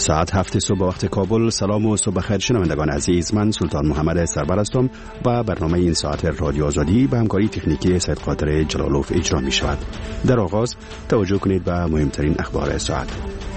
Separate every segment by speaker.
Speaker 1: ساعت 7 صبح وقت کابل. سلام و صبح خیر شنوندگان عزیز، من سلطان محمد سربر هستم و برنامه این ساعت رادیو آزادی به همکاری تکنیکی سید قادر جلالوف اجرا می شود. در آغاز توجه کنید به مهمترین اخبار ساعت.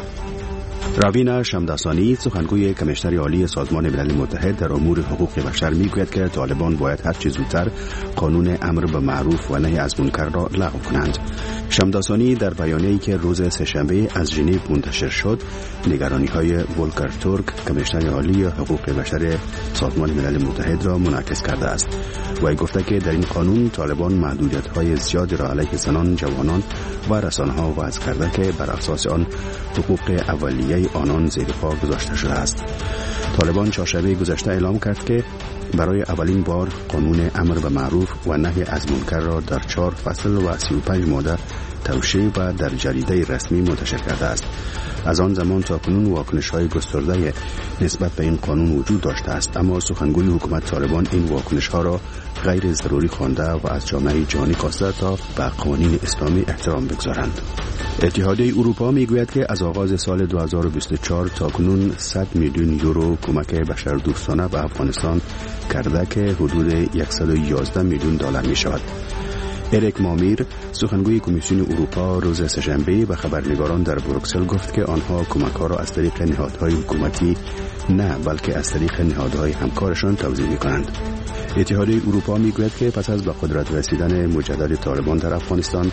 Speaker 1: راوینا شمداسانی، سخنگوی کمیشنر عالی سازمان ملل متحد در امور حقوق بشر، میگوید که طالبان باید هر چه زودتر قانون امر به معروف و نهی از منکر را لغو کنند. شمداسانی در بیانیه‌ای که روز سه‌شنبه از ژنو منتشر شد، نگرانی‌های ولکر تورک، کمیشنر عالی حقوق بشر سازمان ملل متحد را منعکس کرده است. وی گفته که در این قانون طالبان محدودیت‌های زیادی را علیه زنان، جوانان و رسانه‌ها وضع کرده که بر اساس آن حقوق اولیه آنان زیر پا گذاشته شده است. طالبان چهارشنبه گذشته اعلام کرد که برای اولین بار قانون امر به معروف و نهی از منکر را در 4 فصل و 35 ماده توشیح و در جریده رسمی منتشر کرده است. از آن زمان تا کنون واکنش‌های گسترده نسبت به این قانون وجود داشته است، اما سخنگوی حکومت طالبان این واکنش‌ها را غیر ضروری خوانده و از جامعه جهانی خواسته تا به قوانین اسلامی احترام بگذارند. اتحادیه اروپا میگوید که از آغاز سال 2024 تا کنون 100 میلیون یورو کمک بشردوستانه به افغانستان کرده که حدود 111 میلیون دلار می شود. اریک مامیر، سخنگوی کمیسیون اروپا، روز سه‌شنبه به خبرنگاران در بروکسل گفت که آنها کمک‌ها را از طریق نهادهای حکومتی نه بلکه از طریق نهادهای همکارشان توزیع می‌کنند. اتحادیه اروپا میگوید که پس از به قدرت رسیدن مجدد طالبان در افغانستان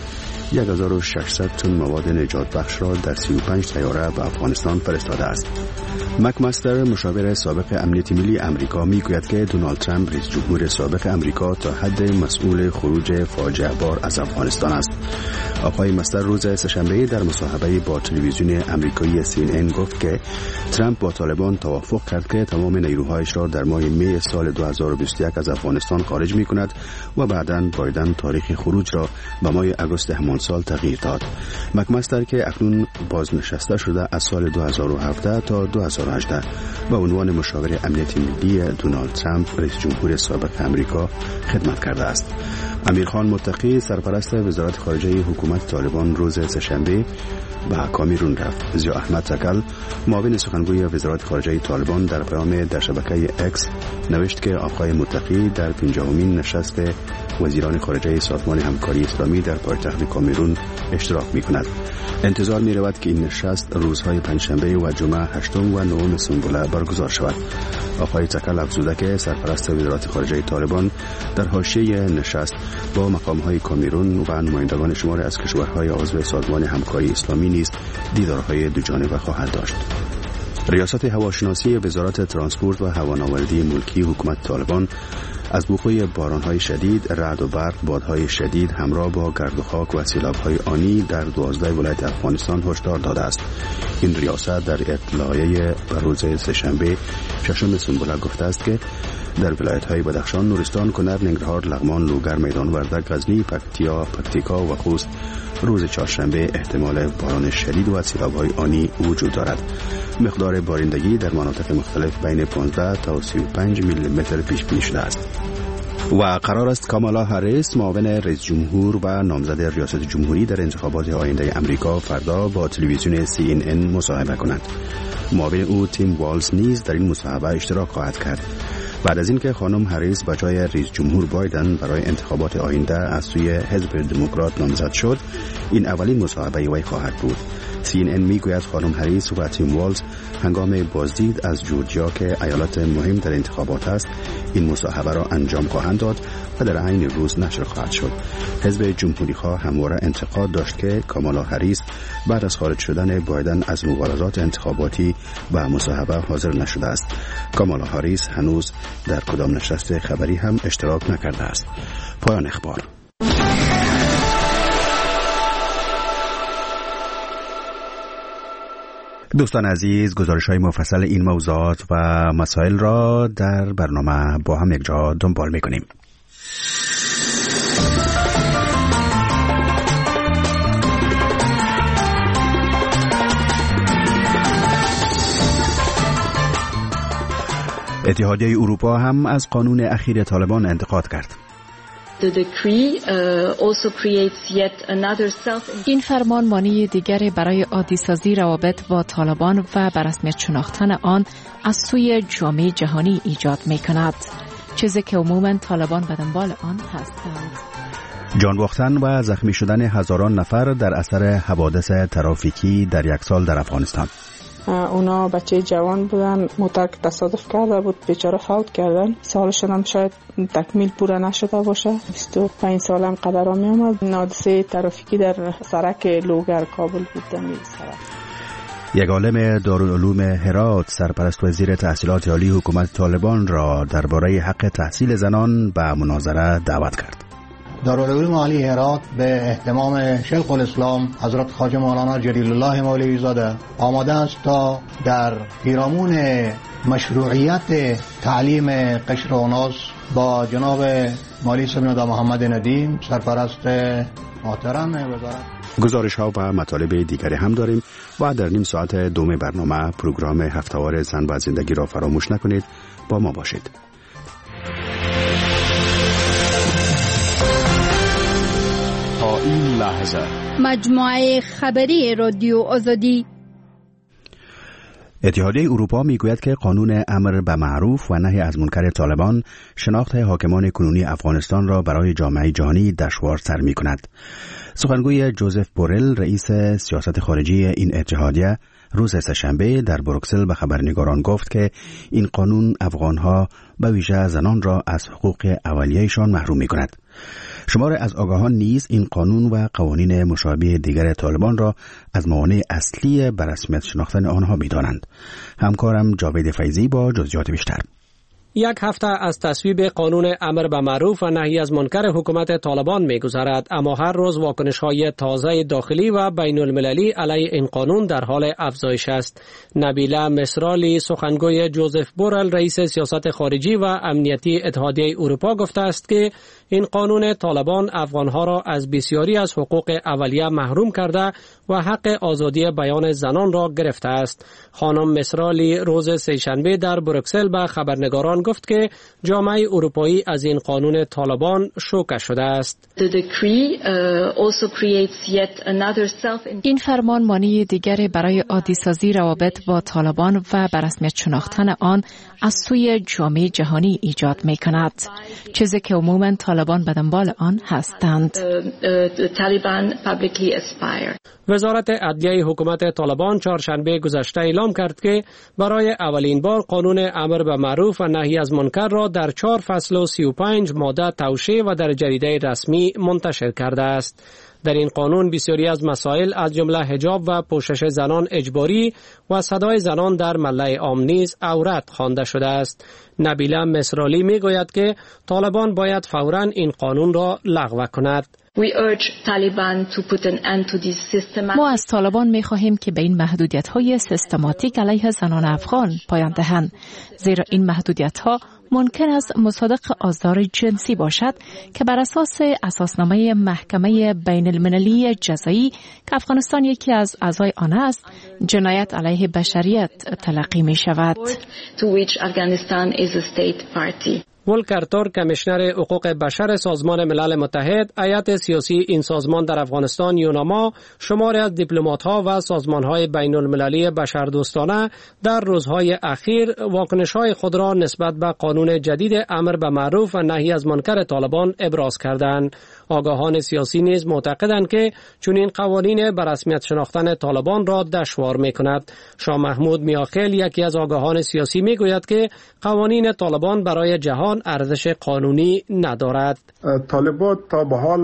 Speaker 1: 1600 تن مواد نجات بخش را در 35 طیاره به افغانستان فرستاده است. مکمستر، مشاور سابق امنیت ملی امریکا، میگوید که دونالد ترامپ رئیس جمهور سابق امریکا تا حد مسئول خروج فاجعه بار از افغانستان است. آقای مستر روز سه‌شنبه در مصاحبه با تلویزیون امریکایی CNN گفت که ترامپ با طالبان توافق کرد که تمام نیروهایش را در ماه می سال 2021 از افغانستان خارج می‌کند و بعداً بایدن تاریخ خروج را به ماه آگوست همان سال تغییر داد. مکمستر که اکنون بازنشسته شده از سال 2017 تا 2018 به عنوان مشاور امنیت ملی دونالد ترامپ رئیس جمهور سابق امریکا خدمت کرده است. امیرخان متقی، سرپرست وزارت خارجه حکومت طالبان، روز سه‌شنبه به کامیرون رفت. ضیا احمد تکل، معاون سخنگوی وزارت خارجه طالبان، در پیام در شبکه اکس نوشت که آقای متقی در 50مین نشست وزیران خارجه سازمان همکاری اسلامی در پایتخت کامیرون اشتراک می‌کند. انتظار می‌رود که این نشست روزهای پنجشنبه و جمعه 8 و 9 سنبله برگزار شود. آقای تکل افزوده که سرپرست وزارت خارجه طالبان در حاشیه نشست با مقام‌های کامیرون و نمایندگان شماری از کشورهای عضو سازمان همکاری اسلامی نیز دیدارهای دوجانبه خواهد داشت. ریاست هواشناسی وزارت ترانسپورت و هوانوردی ملکی حکومت طالبان از وقوع باران‌های شدید، رعد و برق، بادهای شدید همراه با گرد و خاک و سیلاب‌های آنی در 12 ولایت افغانستان هشدار داده است. این ریاست در اطلاعیه به روز سه‌شنبه 6 سنبله گفته است که در ولایت‌های بدخشان، نورستان، کنر، ننگرهار، لغمان، لوگر، میدان وردک، غزنی، پکتیکا و خوست روز چهارشنبه احتمال باران شدید و سیلاب‌های آنی وجود دارد. مقدار بارندگی در مناطق مختلف بین 15 تا 35 میلیمتر پیش بینی شده است. و قرار است کامالا هریس، معاون رئیس جمهور و نامزد ریاست جمهوری در انتخابات آینده امریکا، فردا با تلویزیون CNN مصاحبه کند. معاون او تیم والز نیز در این مصاحبه اشتراک خواهد کرد. بعد از اینکه خانم هریس به جای رئیس جمهور بایدن برای انتخابات آینده از سوی حزب دموکرات نامزد شد، این اولین مصاحبه وی خواهد بود. CNN میگوید خانم هریس و تیم والز هنگام بازدید از جورجیا که ایالت مهم در انتخابات است، این مصاحبه را انجام خواهند داد و در عین روز نشر خواهد شد. حزب جمهوری‌خواه همواره انتقاد داشت که کامالا هریس بعد از خارج شدن بایدن از مبارزات انتخاباتی به مصاحبه حاضر نشده است. کامالا هریس هنوز در کدام نشست خبری هم اشتراک نکرده است. پایان اخبار. دوستان عزیز، گزارش‌های مفصل این موضوعات و مسائل را در برنامه با هم یک جا دنبال می‌کنیم. اتحادیه اروپا هم از قانون اخیر طالبان انتقاد کرد.
Speaker 2: این فرمان مانع دیگری برای عادی سازی روابط با طالبان و به رسمیت شناختن آن از سوی جامعه جهانی ایجاد می کند، چیزی که عموماً طالبان به دنبال آن هستند.
Speaker 1: جان باختن و زخمی شدن هزاران نفر در اثر حوادث ترافیکی در یک سال در افغانستان.
Speaker 3: اونا بچه جوان بودن، موتر تصادف کرده بود، بیچاره فوت کردن. سالشون هم شاید تکمیل پورا نشده باشه. 25 سال هم قدر می اومد. حادثه ترافیکی در سرک لوگر کابل بود.
Speaker 1: یک عالم دارالعلوم هرات سرپرست وزیر تحصیلات عالی حکومت طالبان را درباره حق تحصیل زنان به مناظره دعوت کرد.
Speaker 4: دارالعلوم عالی هرات به اهتمام شیخ الاسلام حضرت خواجه مولانا جلیل الله مولوی زاده آماده است تا در پیرامون مشروعیت تعلیم قشر اوناس با جناب مالی سمیدا محمد ندیم سرپرست محترم وزارت
Speaker 1: گزارش ها و مطالب دیگری هم داریم و در نیم ساعت دوم برنامه پروگرام هفته‌وار زن و زندگی را فراموش نکنید. با ما باشید.
Speaker 5: تا این لحظه
Speaker 6: مجموعه خبری رادیو آزادی.
Speaker 1: اتحادیه اروپا میگوید که قانون امر به معروف و نهی از منکر طالبان شناخت حاکمان کنونی افغانستان را برای جامعه جهانی دشوارتر می‌کند. سخنگوی جوزف بورل رئیس سیاست خارجی این اتحادیه روز سه‌شنبه در بروکسل به خبرنگاران گفت که این قانون افغانها به ویژه زنان را از حقوق اولیه‌شان محروم می‌کند. شمار از آگاهان نیز این قانون و قوانین مشابه دیگر طالبان را از موانع اصلی به رسمیت شناختن آنها می‌دانند. همکارم جاوید فیضی با جزئیات بیشتر.
Speaker 7: یک هفته از تصویب قانون امر به معروف و نهی از منکر حکومت طالبان می‌گذرد، اما هر روز واکنش‌های تازه داخلی و بین المللی علیه این قانون در حال افزایش است. نبیله مسرالی سخنگوی جوزف بورل رئیس سیاست خارجی و امنیتی اتحادیه اروپا گفته است که این قانون طالبان افغانها را از بسیاری از حقوق اولیه محروم کرده و حق آزادی بیان زنان را گرفته است. خانم مسرالی روز سه‌شنبه در بروکسل به خبرنگاران گفت که جامعه اروپایی از این قانون طالبان شوکه شده است.
Speaker 2: این فرمان مانع دیگری برای عادی سازی روابط با طالبان و به رسمیت شناختن آن از سوی جامعه جهانی ایجاد می کند، چیزی که عموماً طالبان به دنبال آن هستند.
Speaker 7: وزارت عدلیه حکومت طالبان چهارشنبه گذشته اعلام کرد که برای اولین بار قانون امر به معروف و نهی از منکر را در 4 فصل و 35 ماده توشیح و در جریده رسمی منتشر کرده است. در این قانون بسیاری از مسائل از جمله حجاب و پوشش زنان اجباری و صدای زنان در ملأ عام نیز عورت خوانده شده است. نبیله مسرالی میگوید که طالبان باید فوراً این قانون را لغو کند.
Speaker 2: ما از طالبان می خواهیم که به این محدودیت‌های سیستماتیک علیه زنان افغان پایان دهند، زیرا این محدودیت‌ها ممکن است مصادق آزار جنسی باشد که بر اساس اساسنامه محکمه بین المللی جزایی که افغانستان یکی از اعضای آن است جنایت علیه بشریت تلقی می شود.
Speaker 7: ولکر تورک کمیشنر حقوق بشر سازمان ملل متحد هیئت سیاسی این سازمان در افغانستان یوناما شماری از دیپلمات‌ها و سازمان‌های بین‌المللی بشردوستانه در روزهای اخیر واکنش‌های خود را نسبت به قانون جدید امر به معروف و نهی از منکر طالبان ابراز کردند. آگاهان سیاسی نیز معتقدند که چنین قوانین به رسمیت شناختن طالبان را دشوار می‌کند. شاه محمود میاخیل یکی از آگاهان سیاسی میگوید که قوانین طالبان برای جهان ارزش قانونی ندارد.
Speaker 8: طالبان تا به حال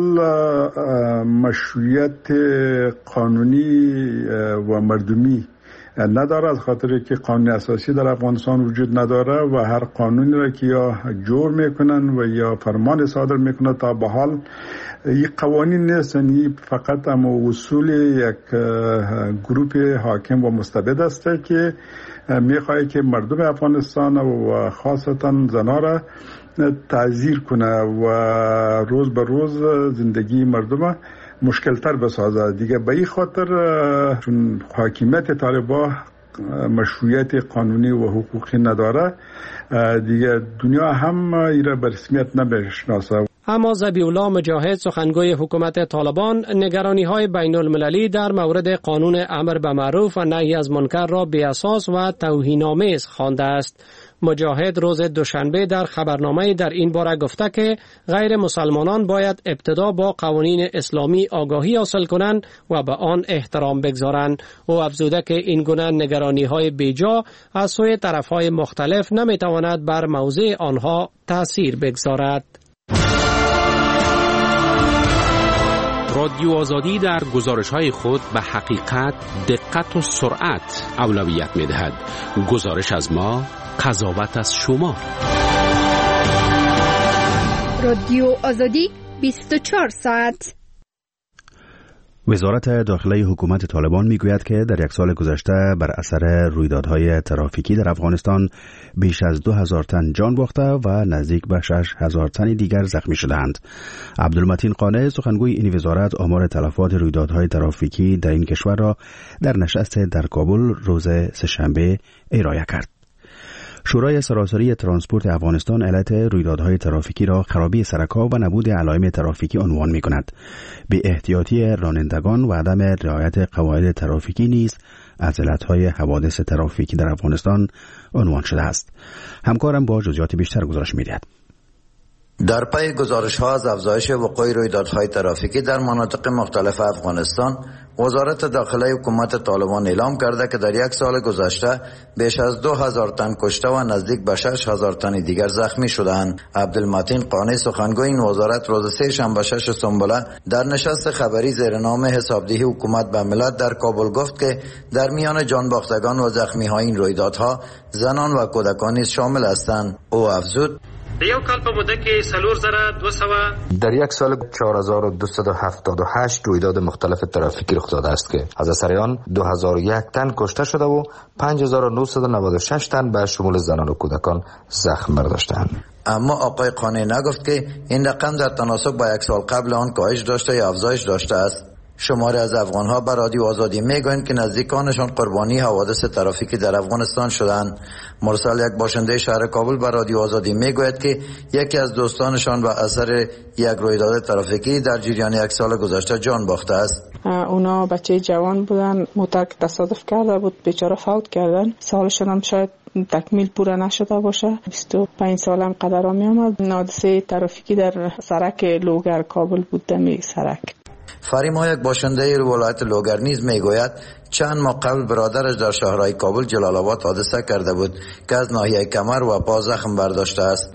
Speaker 8: مشروعیت قانونی و مردمی نداره، از خاطر که قانون اساسی در افغانستان وجود نداره و هر قانونی را که یا جور میکنن و یا فرمان صادر میکنن تا به حال این قوانین نیستن، این فقط هم اصول یک گروه حاکم و مستبد است که میخواد که مردم افغانستان و خاصتا زنها را تعذیر کنه و روز به روز زندگی مردم مشکل تر بسازه. دیگه به این خاطر چون حاکمیت طالبان مشروعیت قانونی و حقوقی نداره، دیگه دنیا هم ایره به رسمیت نمیشناسه.
Speaker 7: اما ذبیح الله مجاهد سخنگوی حکومت طالبان نگرانی‌های بین المللی در مورد قانون امر به معروف و نهی از منکر را بی‌اساس و توهین‌آمیز خوانده است. مجاهد روز دوشنبه در خبرنامه در این باره گفته که غیر مسلمانان باید ابتدا با قوانین اسلامی آگاهی حاصل کنند و به آن احترام بگذارند. او افزوده که این گونه نگرانی‌های بیجا از سوی طرف‌های مختلف نمی‌تواند بر موضع آنها تأثیر بگذارد.
Speaker 9: رادیو آزادی در گزارش‌های خود به حقیقت، دقت و سرعت اولویت می‌دهد. گزارش از ما، قضاوت از شما.
Speaker 6: رادیو آزادی 24 ساعت.
Speaker 1: وزارت داخلی حکومت طالبان میگوید که در یک سال گذشته بر اثر رویدادهای ترافیکی در افغانستان بیش از 2000 تن جان باخته و نزدیک به 6000 تن دیگر زخمی شدند. عبدالمتین قانع سخنگوی این وزارت آمار تلفات رویدادهای ترافیکی در این کشور را در نشست در کابل روز سه‌شنبه ارائه کرد. شورای سراسری ترانسپورت افغانستان علت رویدادهای ترافیکی را خرابی سرک‌ها و نبود علائم ترافیکی عنوان می‌کند. بی احتیاطی رانندگان و عدم رعایت قواعد ترافیکی نیز از علت‌های حوادث ترافیکی در افغانستان عنوان شده است. همکارم با جزئیات بیشتر گزارش می‌دهد.
Speaker 10: در پی گزارش‌ها از افزایش وقوع رویدادهای ترافیکی در مناطق مختلف افغانستان، وزارت داخلی حکومت طالبان اعلام کرده که در یک سال گذشته بیش از 2000 تن کشته و نزدیک به 6000 تن دیگر زخمی شدند. عبدالمتین قانع سخنگوی این وزارت روز سه‌شنبه 6 سنبله در نشست خبری زیر نام حسابدهی حکومت به ملت در کابل گفت که در میان جانباختگان و زخمی‌های این رویدادها زنان و کودکان نیز شامل هستند. او افزود:
Speaker 11: یو کال په موده کې 4200
Speaker 12: در یک سال 4278 رویداد مختلف ترافیکی رخ داده است که از اثر آن 2001 تن کشته شده و 5996 تن به شمول زنان و کودکان زخم برداشتند.
Speaker 10: اما آقای قانع نگفت که این رقم در تناسب با یک سال قبل آن کاهش داشته یا افزایش داشته است. شماری از افغان‌ها به رادیو آزادی میگویند که نزدیکانشان قربانی حوادث ترافیکی در افغانستان شدند. مرسل، یک باشنده شهر کابل، به رادیو آزادی میگوید که یکی از دوستانشان به اثر یک رویداد ترافیکی در جریان یک سال گذشته جان باخته است.
Speaker 3: اونا بچه جوان بودن، موتر تصادف کرده بود، بیچاره فوت کردن. سالشون هم شاید تکمیل پورا نشده باشه. 25 سالم قدر می آمد. حادثه ترافیکی در سرک لوگر کابل بود. دمی سرک
Speaker 10: فریما، یک باشنده ولایت لوگر نیز میگوید چند ماه قبل برادرش در شهرهای کابل جلال آباد حادثه کرده بود که از ناحیه کمر و پا زخم برداشته است.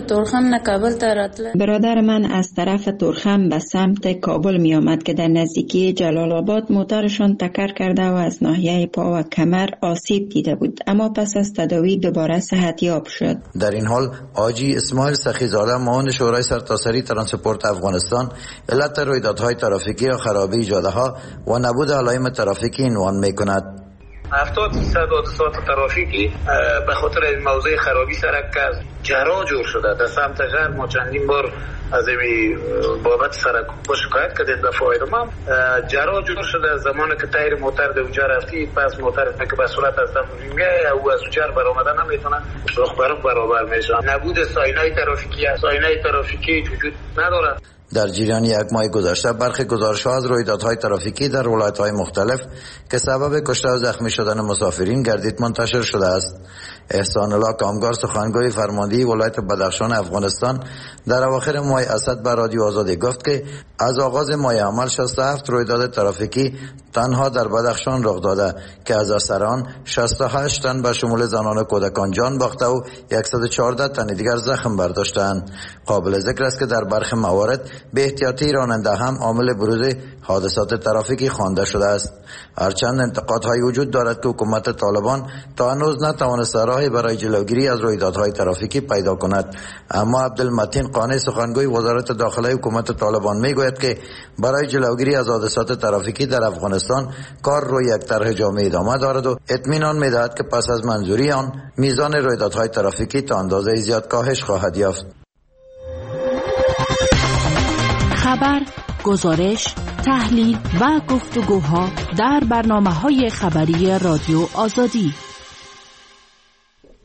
Speaker 13: برادر من از طرف تورخم به سمت کابل می آمد که در نزدیکی جلال آباد موترشان تکر کرده و از ناحیه پا و کمر آسیب دیده بود، اما پس از تداوی دوباره صحتیاب شد.
Speaker 10: در این حال حاجی اسماعیل سخیزاده، معاون شورای سرتاسری ترانسپورت افغانستان، علت رویدادهای ترافیکی را خرابی جاده‌ها و نبود علائم ترافیکی عنوان می‌کند.
Speaker 11: 70% حادثات ترافیکی به خاطر موضوع خرابی سرک جرا جور شده. در سمت غرب ما چندین بار از این بابت سرک با شکایت کردیم. دفعه ما جرا جور شده. زمانی که تایر موتر در اونجا رفتی، پس موتر که به صورت از دم میگه او از اونجا برآمدن نمیتونه، رخ برابر میشه. نبود ساینای ترافیکی وجود نداره.
Speaker 10: در جریان یک ماه گذشته برخی گزارش‌ها از رویدادهای ترافیکی در ولایت‌های مختلف که سبب کشته و زخمی شدن مسافرین گردید منتشر شده است. احسان الله کامگار، سخنگوی فرماندهی ولایت بدخشان افغانستان، در اواخر ماه اسد به رادیو آزادی گفت که از آغاز ماه عمل 67 رویداد ترافیکی تنها در بدخشان رخ داده که از اثر آن 68 تن به شمول زنان و کودکان جان باخته و 114 تن دیگر زخم برداشتند. قابل ذکر است که در برخی موارد به احتیاطی راننده هم عامل بروز حادثات ترافیکی خوانده شده است. هرچند انتقادهای وجود دارد که حکومت طالبان تا هنوز نتوانسته راهی برای جلوگیری از رویدادهای ترافیکی پیدا کند، اما عبدالمتین قانع، سخنگوی وزارت داخلی حکومت طالبان، میگوید که برای جلوگیری از حادثات ترافیکی در افغانستان کار روی یک طرح جامع ادامه دارد و اطمینان میدهد که پس از منظوری آن میزان رویدادهای ترافیکی تا اندازه زیاد کاهش خواهد یافت.
Speaker 2: خبر، گزارش، تحلیل و گفتگوها در برنامه‌های خبری رادیو آزادی.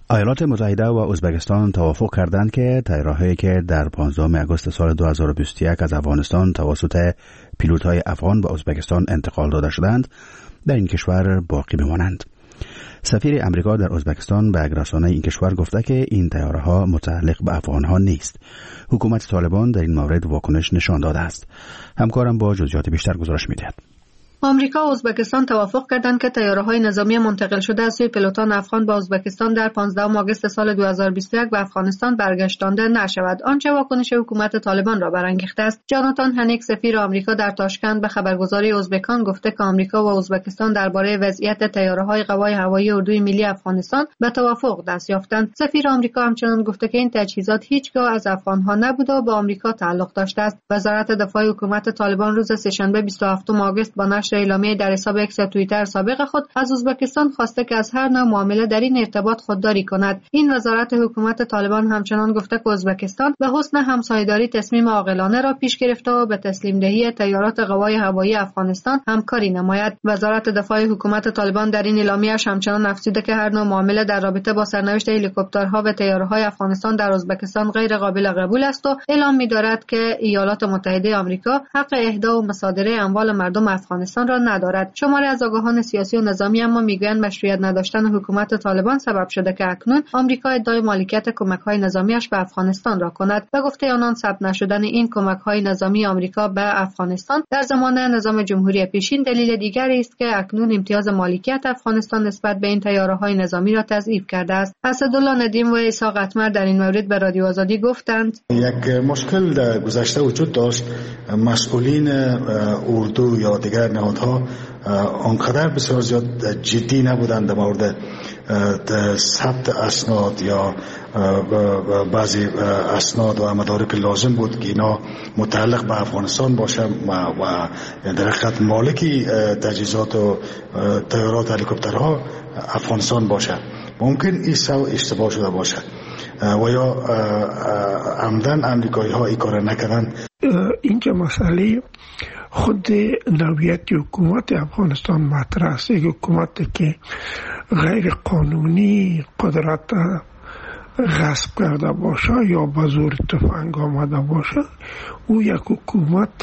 Speaker 1: ایالات متحده و ازبکستان توافق کردند که طیارهایی که در 15 آگوست سال 2021 از افغانستان توسط پیلوت‌های افغان به ازبکستان انتقال داده شدند در این کشور باقی بمانند. سفیر امریکا در ازبکستان به رسانه این کشور گفته که این طیاره‌ها متعلق به افغان‌ها نیست. حکومت طالبان در این مورد واکنش نشان داده است. همکارم با جزئیات بیشتر گزارش می‌دهد.
Speaker 14: آمریکا و ازبکستان توافق کردند که طیاره‌های نظامی منتقل شده از سوی پیلوتان افغان به ازبکستان در 15 آگوست سال 2021 به افغانستان برگشتانده نشود، آنچه واکنش حکومت طالبان را برانگیخته است. جاناتان هنیک سفیر آمریکا در تاشکند به خبرگزاری ازبکان گفته که آمریکا و ازبکستان درباره وضعیت طیاره‌های قوای هوایی اردوی ملی افغانستان به توافق دست یافتند. سفیر آمریکا همچنین گفته که این تجهیزات هیچگاه از افغان‌ها نبوده و به آمریکا تعلق داشته است. وزارت دفاع حکومت طالبان روز سه‌شنبه 27 آگوست با نشر اعلامیه در حساب اکس توییتر سابق خود از ازبکستان خواسته که از هر نوع معامله در این ارتباط خودداری کند. این وزارت حکومت طالبان همچنان گفته که ازبکستان به حسن همسایه‌داری تصمیم عاقلانه را پیش گرفته و به تسلیم دهی طیارات قوای هوایی افغانستان همکاری نماید. وزارت دفاع حکومت طالبان در این اعلامیه‌اش همچنان افزوده که هر نوع معامله در رابطه با سرنوشت هلیکوپترها و طیاره‌های افغانستان در ازبکستان غیر قابل قبول است و اعلام می‌دارد که ایالات متحده آمریکا حق اهدا و مصادره اموال مردم افغانستان را ندارد. شماری از آگاهان سیاسی و نظامی اما میگویند مشروعیت نداشتن حکومت طالبان سبب شده که اکنون آمریکا ادعای مالکیت کمک‌های نظامیش به افغانستان را کند. به گفته آنان ثبت نشدن این کمک‌های نظامی آمریکا به افغانستان در زمان نظام جمهوری پیشین دلیل دیگری است که اکنون امتیاز مالکیت افغانستان نسبت به این طیاره‌های نظامی را تضعیف کرده است. اسدالله ندیم و عیسی قطمر در این مورد به رادیو آزادی گفتند:
Speaker 15: یک مشکل در گذشته وجود داشت. مسئولین اردو یا دیگر نهادها آنقدر بسیار زیاد جدی نبودند در مورد ثبت اسناد یا بعضی اسناد و مدارک لازم بود که اینا متعلق به افغانستان باشه و در حقیقت مالکی تجهیزات و طیارات هلیکوپترها افغانستان باشه. ممکن این اشتباه شده باشه و یا عمدن امریکایی ها این کار نکردن.
Speaker 16: اینجا مسئله خود نوعیت حکومت افغانستان مطرح است. یک حکومت که غیر قانونی قدرت غصب کرده باشه یا به زور تفنگ آمده باشه، او یک حکومت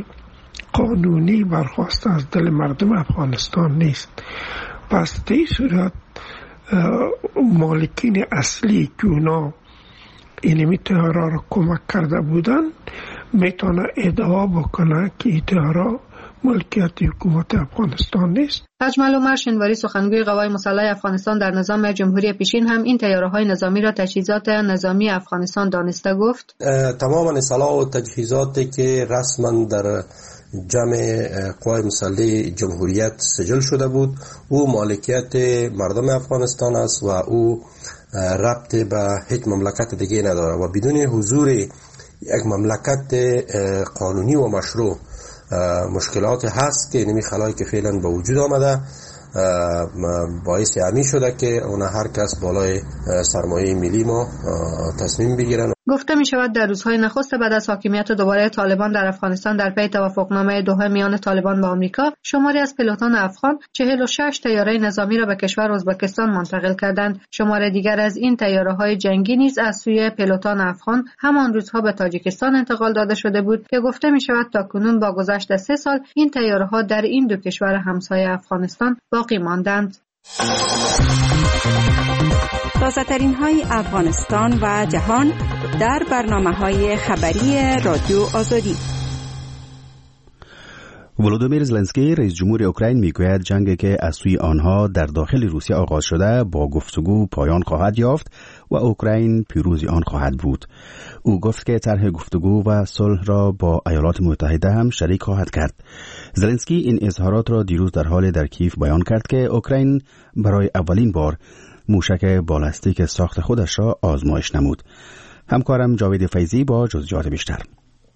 Speaker 16: قانونی برخواسته از دل مردم افغانستان نیست. پس در این صورت مالکین اصلی که اونا اینمی طیاره را کمک کرده بودن میتونه ادعا بکنه که این طیاره ملکیت حکومت افغانستان نیست.
Speaker 14: اجمل عمر شنواری سخنگوی قوای مسلح افغانستان در نظام جمهوری پیشین هم این طیاره‌های نظامی را تجهیزات نظامی افغانستان دانسته گفت:
Speaker 17: تمام سلاح و تجهیزاتی که رسما در جمع قوای مسلح جمهوریت سجل شده بود او مالکیت مردم افغانستان است و او ربط به هیچ مملکت دیگه نداره و بدون حضور یک مملکت قانونی و مشروع مشکلات هست که نمی خلایی که فعلا به وجود آمده باعث همی شده که اون هر کس بالای سرمایه ملی ما تصمیم بگیرن.
Speaker 14: گفته می شود در روزهای نخست بعد از حاکمیت دوباره طالبان در افغانستان در پی توافقنامه دوحه میان طالبان و آمریکا شماری از پیلوتان افغان 46 طیاره نظامی را به کشور ازبکستان منتقل کردند. شمار دیگر از این طیاره‌های جنگی نیز از سوی پیلوتان افغان همان روزها به تاجیکستان انتقال داده شده بود که گفته می شود تاکنون با گذشت 3 سال این طیاره‌ها در این دو کشور همسایه افغانستان باقی ماندند.
Speaker 18: تازه‌ترین های افغانستان و جهان در برنامه‌های خبری رادیو آزادی.
Speaker 1: ولودیمیر زلنسکی رئیس جمهور اوکراین میگوید جنگی که از سوی آنها در داخل روسیه آغاز شده با گفتگو پایان خواهد یافت و اوکراین پیروزی آن خواهد بود. او گفت که طرح گفتگو و صلح را با ایالات متحده هم شریک خواهد کرد. زلنسکی این اظهارات را دیروز در حال در کیف بیان کرد که اوکراین برای اولین بار موشک بالستیک ساخت خودش را آزمایش نمود. همکارم جاوید فیضی با جزئیات بیشتر.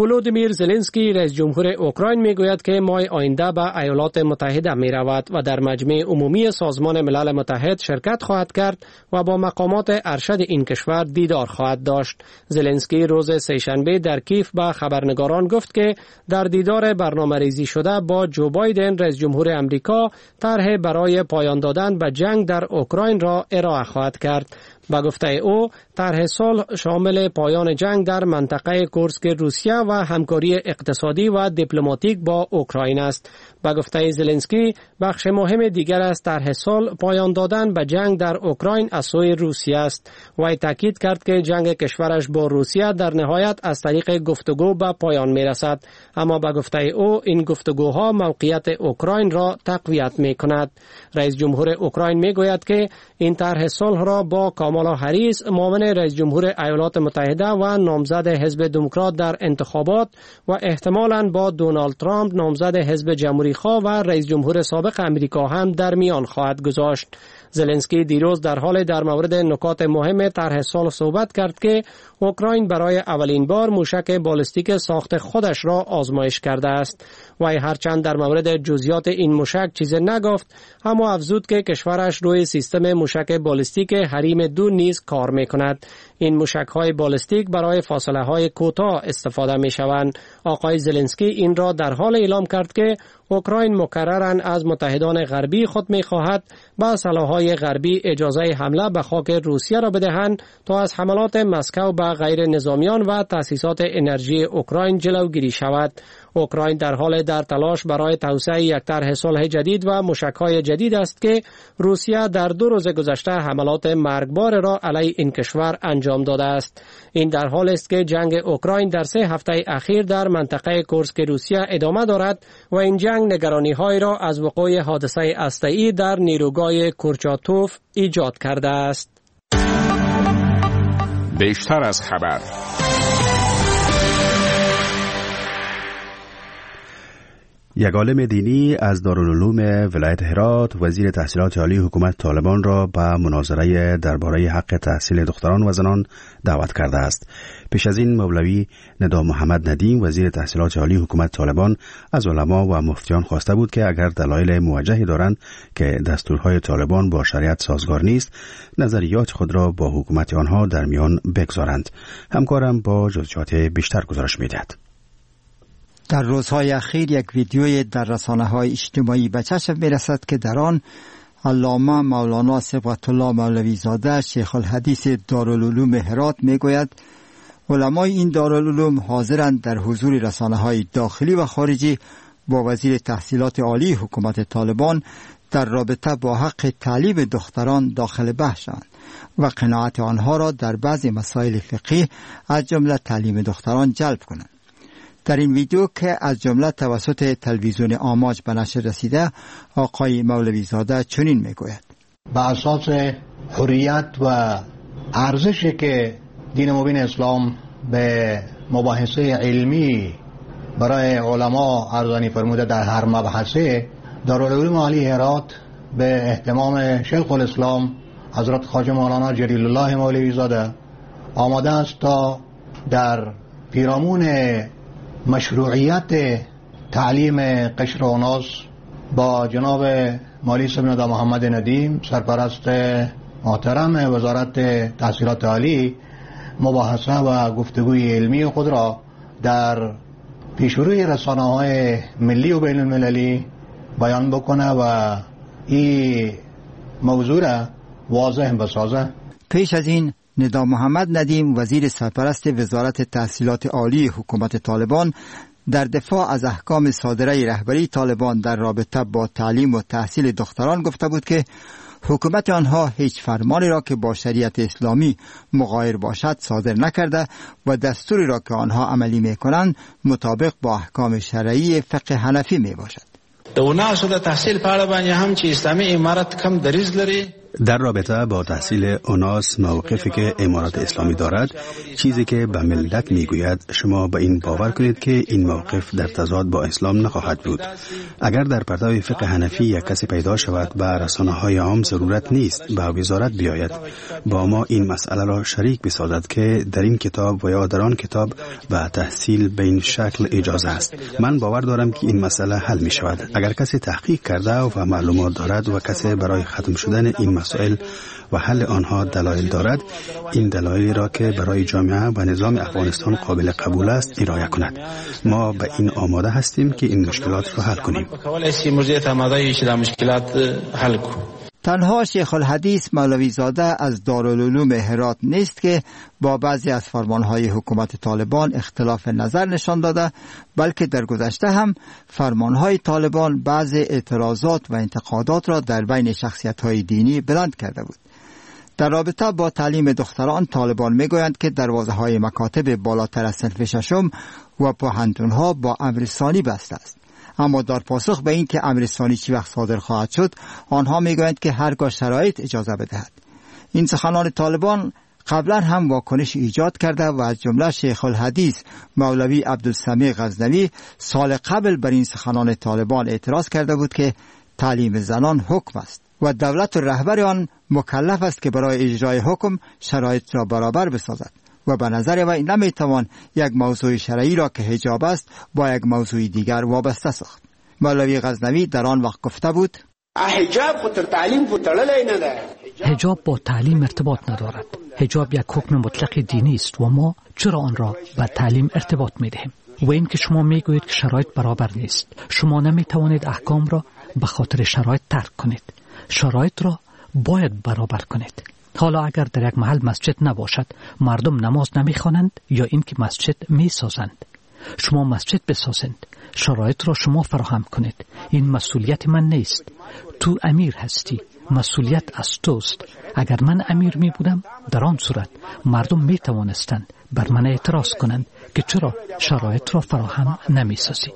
Speaker 7: ولودیمیر زلنسکی رئیس جمهور اوکراین میگوید که ماه آینده به ایالات متحده می رود و در مجمع عمومی سازمان ملل متحد شرکت خواهد کرد و با مقامات ارشد این کشور دیدار خواهد داشت. زلنسکی روز سه‌شنبه در کیف به خبرنگاران گفت که در دیدار برنامه‌ریزی شده با جو بایدن رئیس جمهور امریکا طرح برای پایان دادن به جنگ در اوکراین را ارائه خواهد کرد. با گفته او طرح صلح شامل پایان جنگ در منطقه کورسک روسیه و همکاری اقتصادی و دیپلماتیک با اوکراین است. با گفته زلنسکی بخش مهم دیگر از طرح صلح پایان دادن به جنگ در اوکراین از سوی روسیه است. وی تاکید کرد که جنگ کشورش با روسیه در نهایت از طریق گفتگو به پایان می رسد، اما با گفته او این گفتگوها موقعیت اوکراین را تقویت می کند. رئیس جمهور اوکراین می گوید که این طرح صلح را با کامالا هریس معاون رئیس جمهور ایالات متحده و نامزد حزب دموکرات در انتخابات و احتمالاً با دونالد ترامپ نامزد حزب جمهوری خواه و رئیس جمهور سابق امریکا هم در میان خواهد گذاشت. زلنسکی دیروز در حال در مورد نکات مهم طرح صلح صحبت کرد که اوکراین برای اولین بار موشک بالستیک ساخت خودش را آزمایش کرده است. وی هرچند در مورد جزئیات این موشک چیزی نگفت، اما افزود که کشورش روی سیستم موشک بالستیک حریم 2 نیز کار می‌کند. این موشک‌های بالستیک برای فاصله‌های کوتاه استفاده می‌شوند. آقای زلنسکی این را در حال اعلام کرد که اوکراین مکرراً از متحدان غربی خود می‌خواهد با سلاح‌های غربی اجازه حمله به خاک روسیه را بدهند تا از حملات مسکو به غیر نظامیان و تأسیسات انرژی اوکراین جلوگیری شود. اوکراین در حال در تلاش برای توسعه یک طرح صلح جدید و موشک‌های جدید است که روسیه در 2 روز گذشته حملات مرگبار را علیه این کشور انجام داده است. این در حال است که جنگ اوکراین در 3 هفته اخیر در منطقه کورسک روسیه ادامه دارد و این جنگ نگرانی‌های را از وقوع حادثه هسته‌ای در نیروگاه کورچاتوف ایجاد کرده است.
Speaker 5: بیشتر از خبر.
Speaker 1: یک عالم دینی از دارالعلوم ولایت هرات وزیر تحصیلات عالی حکومت طالبان را به مناظره درباره حق تحصیل دختران و زنان دعوت کرده است. پیش از این مولوی ندا محمد ندیم وزیر تحصیلات عالی حکومت طالبان از علما و مفتیان خواسته بود که اگر دلایل موجهی دارند که دستورهای طالبان با شریعت سازگار نیست، نظریات خود را با حکومت آنها در میان بگذارند. همکارم با جزئیات بیشتر گزارش می‌دهد.
Speaker 19: در روزهای اخیر یک ویدیوی در رسانه‌های اجتماعی به چشم می‌رسد که در آن علامه مولانا صبغت الله مولوی زاده شیخ الحدیث دارالعلوم هرات میگوید علمای این دارالعلوم حاضرند در حضور رسانه‌های داخلی و خارجی با وزیر تحصیلات عالی حکومت طالبان در رابطه با حق تعلیم دختران داخل بحث شوند و قناعت آنها را در بعضی مسائل فقهی از جمله تعلیم دختران جلب کنند. در این ویدیو که از جمله توسط تلویزیون آماج به نشر رسیده، آقای مولوی زاده چنین میگوید:
Speaker 4: به اساس حریت و ارزشی که دین مبین اسلام به مباحثه علمی برای علما ارزانی فرموده در هر مبحثه، دارالعلوم عالی هرات به اهتمام شیخ الاسلام حضرت خواجه مولانا جلیل الله مولوی زاده آماده است تا در پیرامون مشروعیت تعلیم قشر اوناس با جناب مالی صاحب ندا محمد ندیم سرپرست محترم وزارت تحصیلات عالی مباحثه و گفتگوی علمی خود را در پیشروی رسانه‌های ملی و بین المللی بیان بکنه و این موضوع را واضح بسازه.
Speaker 19: پیش از این ندا محمد ندیم وزیر سرپرست وزارت تحصیلات عالی حکومت طالبان در دفاع از احکام صادره رهبری طالبان در رابطه با تعلیم و تحصیل دختران گفته بود که حکومت آنها هیچ فرمانی را که با شریعت اسلامی مغایر باشد صادر نکرده و دستوری را که آنها عملی میکنند مطابق با احکام شرعی فقه حنفی می باشد.
Speaker 20: د وناسو د تحصیل په اړه باندې هم چې اسلامي امارت کم دریز لري
Speaker 1: در رابطه با تحصیل اوناس موقفی که امارات اسلامی دارد، چیزی که به ملت میگوید شما به این باور کنید که این موقف در تضاد با اسلام نخواهد بود. اگر در پرتو فقه حنفی یک کسی پیدا شود به رسانه‌های عام ضرورت نیست به وزارت بیاید با ما این مسئله را شریک بسازد که در این کتاب و یا در آن کتاب به تحصیل به این شکل اجازه است. من باور دارم که این مسئله حل می شود. اگر کسی تحقیق کرده و معلومات دارد و کسی برای ختم شدن این مسائل و حل آنها دلایل دارد، این دلایلی را که برای جامعه و نظام افغانستان قابل قبول است ارائه کند. ما به این آماده هستیم که این مشکلات را حل کنیم.
Speaker 19: تنها شیخ الحدیث مولوی زاده از دارالعلوم هرات نیست که با بعضی از فرمانهای حکومت طالبان اختلاف نظر نشان داده، بلکه در گذشته هم فرمانهای طالبان بعضی اعتراضات و انتقادات را در بین شخصیت‌های دینی بلند کرده بود. در رابطه با تعلیم دختران، طالبان میگویند که دروازه‌های مکاتب بالاتر از صنف ششم و پوهنتون‌ها با امر ثانی بسته است. اما در پاسخ به این که امر ثانی چی وقت صادر خواهد شد، آنها میگویند که هرگاه شرایط اجازه بدهد. این سخنان طالبان قبلا هم واکنش ایجاد کرده و از جمله شیخ الحدیث مولوی عبدالسمیع غزنوی سال قبل بر این سخنان طالبان اعتراض کرده بود که تعلیم زنان حکم است و دولت و رهبر آن مکلف است که برای اجرای حکم شرایط را برابر بسازد و به نظر وی نمیتوان یک موضوع شرعی را که حجاب است با یک موضوع دیگر وابسته ساخت. مولوی غزنوی در آن وقت گفته بود:
Speaker 20: حجاب با تعلیم ارتباط ندارد. حجاب یک حکم مطلق دینی است و ما چرا آن را به تعلیم ارتباط میدهیم؟ و این که شما میگویید که شرایط برابر نیست، شما نمیتوانید احکام را به خاطر شرایط ترک کنید. شرایط را باید برابر کنید. حالا اگر در یک محل مسجد نباشد، مردم نماز نمیخوانند یا اینکه مسجد میسازند. شما مسجد بسازند، شرایط را شما فراهم کنید. این مسئولیت من نیست. تو امیر هستی، مسئولیت از توست. اگر من امیر می بودم، در آن صورت مردم می توانستند بر من اعتراض کنند که چرا شرایط را فراهم نمی سازی.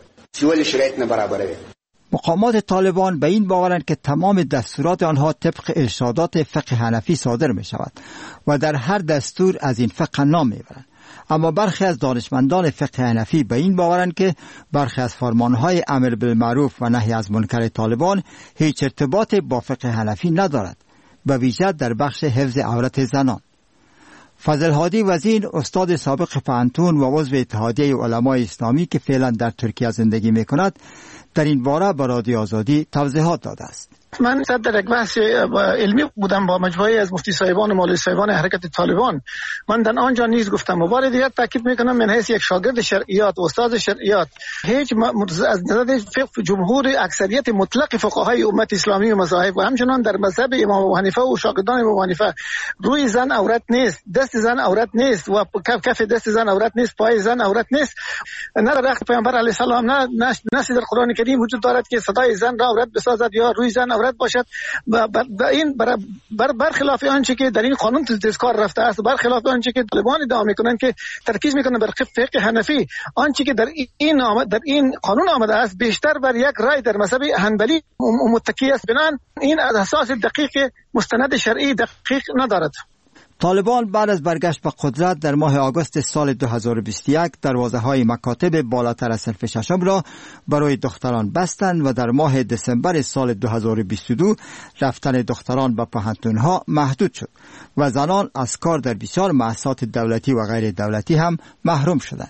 Speaker 19: مقامات طالبان به این باورند که تمام دستورات آنها طبق ارشادات فقه حنفی صادر می شود و در هر دستور از این فقه نام می برند. اما برخی از دانشمندان فقه حنفی به این باورند که برخی از فرمانهای امر بالمعروف و نهی از منکر طالبان هیچ ارتباط با فقه حنفی ندارد، به ویژه در بخش حفظ عورت زنان. فضل هادی وزین، استاد سابق پانتون و عضو اتحادیه علمای اسلامی که فعلا در ترکیه زندگی می کند، در این باره به رادیو آزادی توضیحات داده است.
Speaker 21: من در یک بحث علمی بودم با مجموعه از مفتی صاحبان و مولوی صاحبان حرکت طالبان. من در آنجا نیز گفتم و بار دیگر تاکید میکنم، من حیث یک شاگرد شرعیات و استاد شرعیات هیچ از نظر فقه جمهور اکثریت مطلق فقهای امت اسلامی و مذاهب و همچنان در مذهب امام ابو حنیفه و شاگردان امام ابو حنیفه روی زن عورت نیست، دست زن عورت نیست و کف دست زن عورت نیست، پای زن عورت نیست. نه در وقت پیامبر علیه السلام نه در قرآن کریم وجود دارد که صدای زن را عورت بسازد یا روی زن عورت باشد. و این برخلاف آنچه که در این قانون تذکار رفته است، برخلاف آنچه که طالبان ادعا میکنند که ترکیز میکنند بر فقه حنفی، آنچه که در این قانون آمده است بیشتر بر یک رای در مذهب حنبلی متکی است. بنابراین این از اساس دقیق مستند شرعی دقیق ندارد.
Speaker 19: طالبان بعد از برگشت به قدرت در ماه آگوست سال 2021 دروازه‌های مکاتب بالاتر از صنف ششم را برای دختران بستند و در ماه دسامبر سال 2022 رفتن دختران به پوهنتون‌ها محدود شد و زنان از کار در بسیار مؤسسات دولتی و غیر دولتی هم محروم شدند.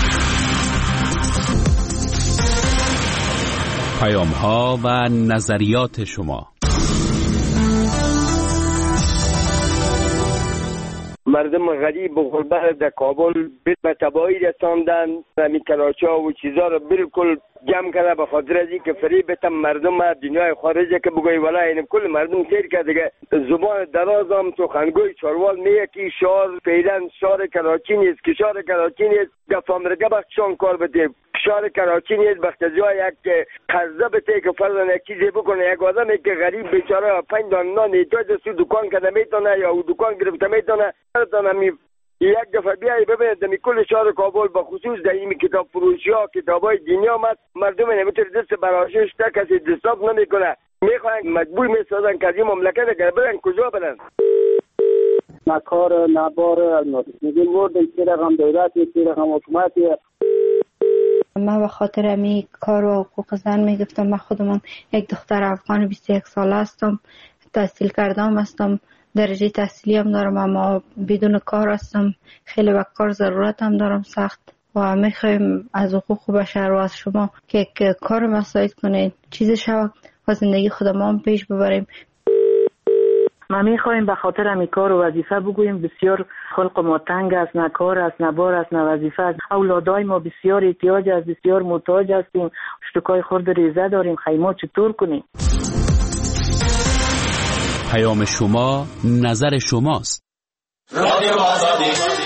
Speaker 9: پیام‌ها و نظریات شما.
Speaker 22: مردم غریب و غربت در کابل به تباهی رساندن، همین کلاچا و چیزا رو بالکل جمع کرده به خاطر از اینکه فریب بتم مردم دنیای خارجه که بگوی والا این کل مردم سیر کرده که زبان درازم تو خنگوی چاروال میگه که شعر فعلا شعر کراچی نیست، که شعر کراچی نیست گفامرگه بخشان کار بده، شعر کراچی نیست بختجای یک قرضه بده که فرضاً یک چیزی بکنه. یک آدمی که غریب بیچاره 5 دانه نان احتیاج است دکان کرده میتونه یا او دکان گرفته میتونه یک دفعه بیایی ببینید در کل شهر کابل با خصوص در این کتاب فروشی ها کتاب های دینی آمد، مردم نمیتونه دست براشش تا کسی دستاب نمیکنه. میخوان مجبور میسازن که از این مملکت اگر برن کجا برن؟
Speaker 6: نه کار نه بار میگیم ورد این رقم دولتی این رقم حکومتی.
Speaker 8: من به خاطر امی کار و حقوق زن میگفتم. من خودم یک دختر افغان 21 ساله هستم، تحصیل کردم هستم، درجه تحصیلی هم دارم، اما بدون کار هستم. خیلی به کار ضرورت هم دارم سخت و میخوایم از حقوق بشر و از شما که کار مساعد کنید، چیز شود و زندگی خودمان پیش ببریم.
Speaker 23: ما میخوایم به خاطر امی کار و وظیفه بگوییم بسیار خلق ما تنگ است، نه کار است، نه بار است، نه وظیفه است. اولادای ما بسیار احتیاج است، بسیار محتاج هستیم، اشتکای خرد ریزه داریم، خیمه چطور کنیم؟
Speaker 9: پیام شما نظر شماست.
Speaker 24: رادیو آزادی